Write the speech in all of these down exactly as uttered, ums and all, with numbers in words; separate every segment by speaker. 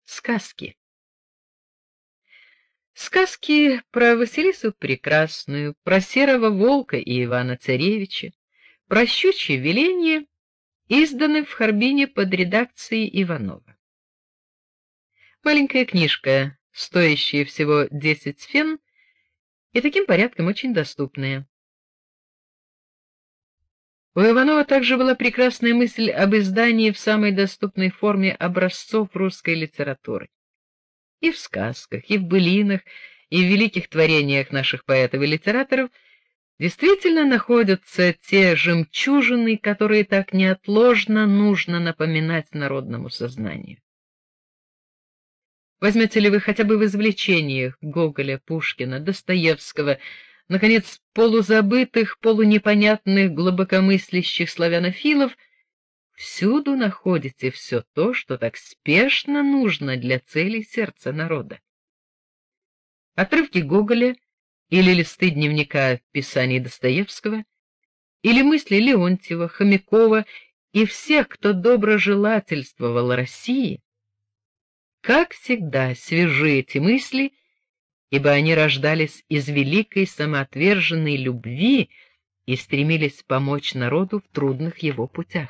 Speaker 1: Сказки. Сказки про Василису Прекрасную, про Серого Волка и Ивана Царевича, про щучье веленье изданы в Харбине под редакцией Иванова. Маленькая книжка, стоящая всего десять сфен и таким порядком очень доступная. У Иванова также была прекрасная мысль об издании в самой доступной форме образцов русской литературы. И в сказках, и в былинах, и в великих творениях наших поэтов и литераторов действительно находятся те жемчужины, которые так неотложно нужно напоминать народному сознанию. Возьмете ли вы хотя бы в извлечениях Гоголя, Пушкина, Достоевского, наконец, полузабытых, полунепонятных, глубокомыслящих славянофилов, всюду находите все то, что так спешно нужно для целей сердца народа. Отрывки Гоголя или листы дневника писаний Достоевского, или мысли Леонтьева, Хомякова и всех, кто доброжелательствовал России, как всегда свежи эти мысли, ибо они рождались из великой самоотверженной любви и стремились помочь народу в трудных его путях.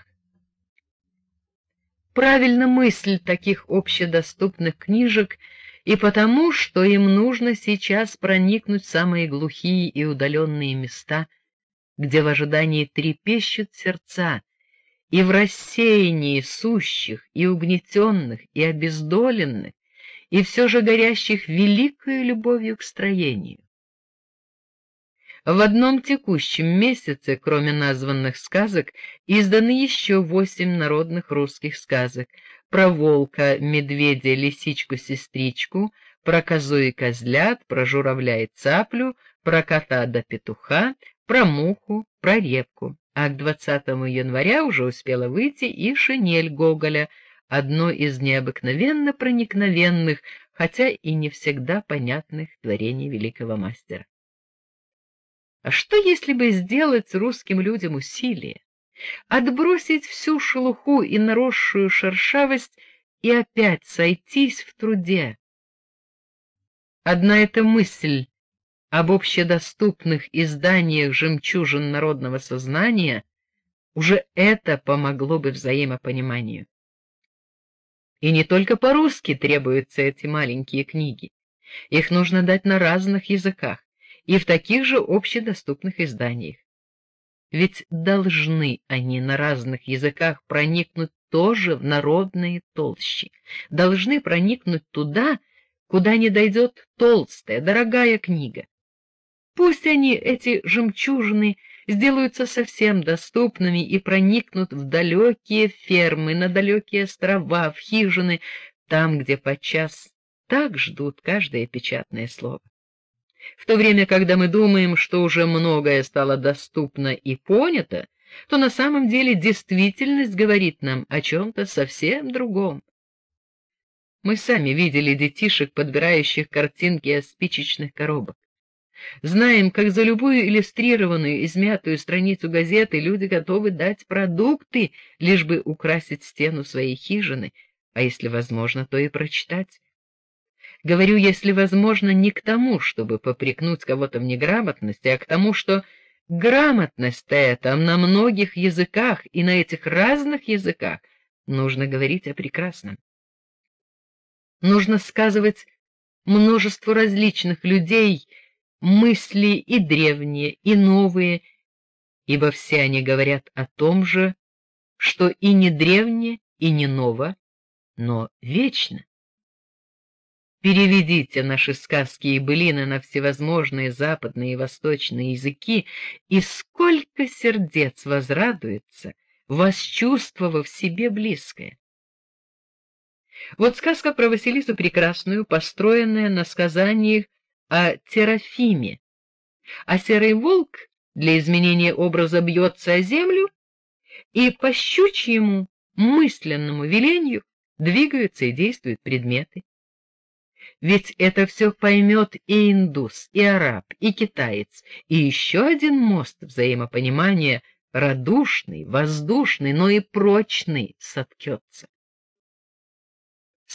Speaker 1: Правильна мысль таких общедоступных книжек и потому, что им нужно сейчас проникнуть в самые глухие и удаленные места, где в ожидании трепещут сердца, и в рассеянии сущих и угнетенных и обездоленных, и все же горящих великой любовью к строению. В одном текущем месяце, кроме названных сказок, изданы еще восемь народных русских сказок: про волка, медведя, лисичку, сестричку, про козу и козлят, про журавля и цаплю, про кота да петуха, про муху, про репку. А к двадцатому января уже успела выйти и шинель Гоголя, одно из необыкновенно проникновенных, хотя и не всегда понятных творений великого мастера. А что если бы сделать русским людям усилие, отбросить всю шелуху и наросшую шершавость и опять сойтись в труде? Одна эта мысль об общедоступных изданиях жемчужин народного сознания, уже это помогло бы взаимопониманию. И не только по-русски требуются эти маленькие книги. Их нужно дать на разных языках и в таких же общедоступных изданиях. Ведь должны они на разных языках проникнуть тоже в народные толщи, должны проникнуть туда, куда не дойдет толстая, дорогая книга. Пусть они, эти жемчужины, сделаются совсем доступными и проникнут в далекие фермы, на далекие острова, в хижины, там, где подчас так ждут каждое печатное слово. В то время, когда мы думаем, что уже многое стало доступно и понято, то на самом деле действительность говорит нам о чем-то совсем другом. Мы сами видели детишек, подбирающих картинки из спичечных коробок. Знаем, как за любую иллюстрированную, измятую страницу газеты люди готовы дать продукты, лишь бы украсить стену своей хижины, а если возможно, то и прочитать. Говорю, если возможно, не к тому, чтобы попрекнуть кого-то в неграмотности, а к тому, что грамотность-то эта на многих языках, и на этих разных языках нужно говорить о прекрасном. Нужно сказывать множеству различных людей мысли и древние, и новые, ибо все они говорят о том же, что и не древнее, и не ново, но вечно. Переведите наши сказки и былины на всевозможные западные и восточные языки, и сколько сердец возрадуется, восчувствовав себе близкое. Вот сказка про Василису Прекрасную, построенная на сказаниях о Терафиме, а серый волк для изменения образа бьется о землю, и по щучьему мысленному велению двигаются и действуют предметы. Ведь это все поймет и индус, и араб, и китаец, и еще один мост взаимопонимания, радушный, воздушный, но и прочный, соткется.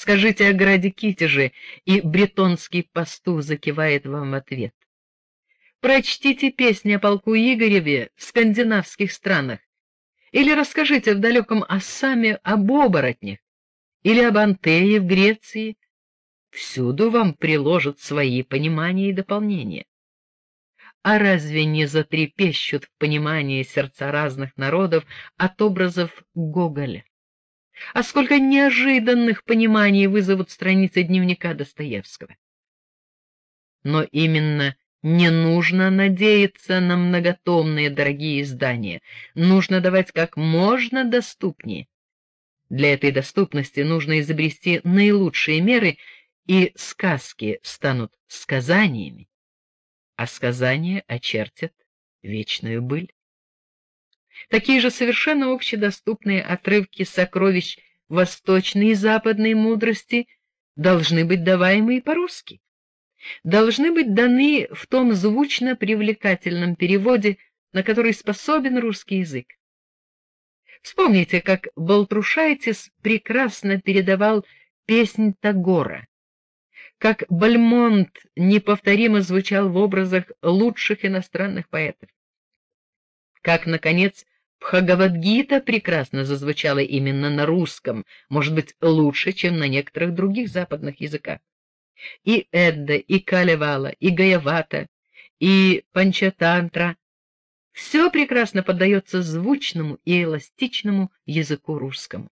Speaker 1: Скажите о граде Китеже, и бретонский пастух закивает вам в ответ. Прочтите песни о полку Игореве в скандинавских странах, или расскажите в далеком Ассаме об оборотнях, или об Антее в Греции. Всюду вам приложат свои понимания и дополнения. А разве не затрепещут в понимании сердца разных народов от образов Гоголя? А сколько неожиданных пониманий вызовут страницы дневника Достоевского? Но именно не нужно надеяться на многотомные дорогие издания, нужно давать как можно доступнее. Для этой доступности нужно изобрести наилучшие меры, и сказки станут сказаниями, а сказания очертят вечную быль. Такие же совершенно общедоступные отрывки сокровищ восточной и западной мудрости должны быть даваемы и по-русски, должны быть даны в том звучно привлекательном переводе, на который способен русский язык. Вспомните, как Балтрушайтис прекрасно передавал песнь Тагора, как Бальмонт неповторимо звучал в образах лучших иностранных поэтов, как, наконец, Бхагавад-гита прекрасно зазвучала именно на русском, может быть, лучше, чем на некоторых других западных языках. И Эдда, и Калевала, и Гаявата, и Панчатантра — все прекрасно поддается звучному и эластичному языку русскому.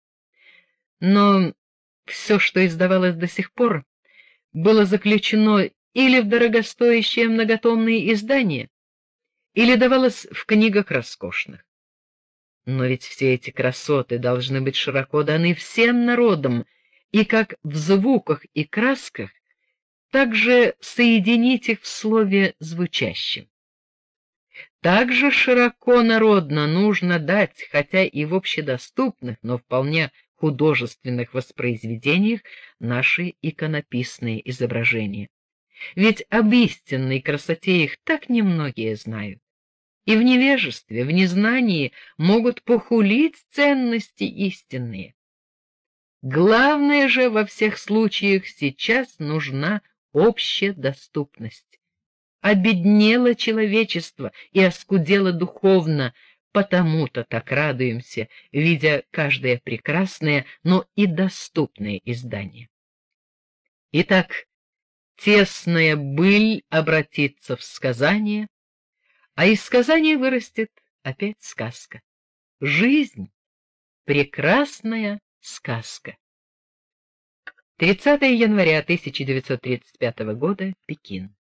Speaker 1: Но все, что издавалось до сих пор, было заключено или в дорогостоящие многотомные издания, или давалось в книгах роскошных. Но ведь все эти красоты должны быть широко даны всем народам, и как в звуках и красках, так же соединить их в слове звучащем. Также широко народно нужно дать, хотя и в общедоступных, но вполне художественных воспроизведениях, наши иконописные изображения. Ведь об истинной красоте их так немногие знают. И в невежестве, в незнании могут похулить ценности истинные. Главное же во всех случаях сейчас нужна общедоступность. Обеднело человечество и оскудело духовно, потому-то так радуемся, видя каждое прекрасное, но и доступное издание. Итак, тесная быль обратится в сказание, а из сказания вырастет опять сказка. Жизнь — прекрасная сказка. тридцатое января тысяча девятьсот тридцать пятого года, Пекин.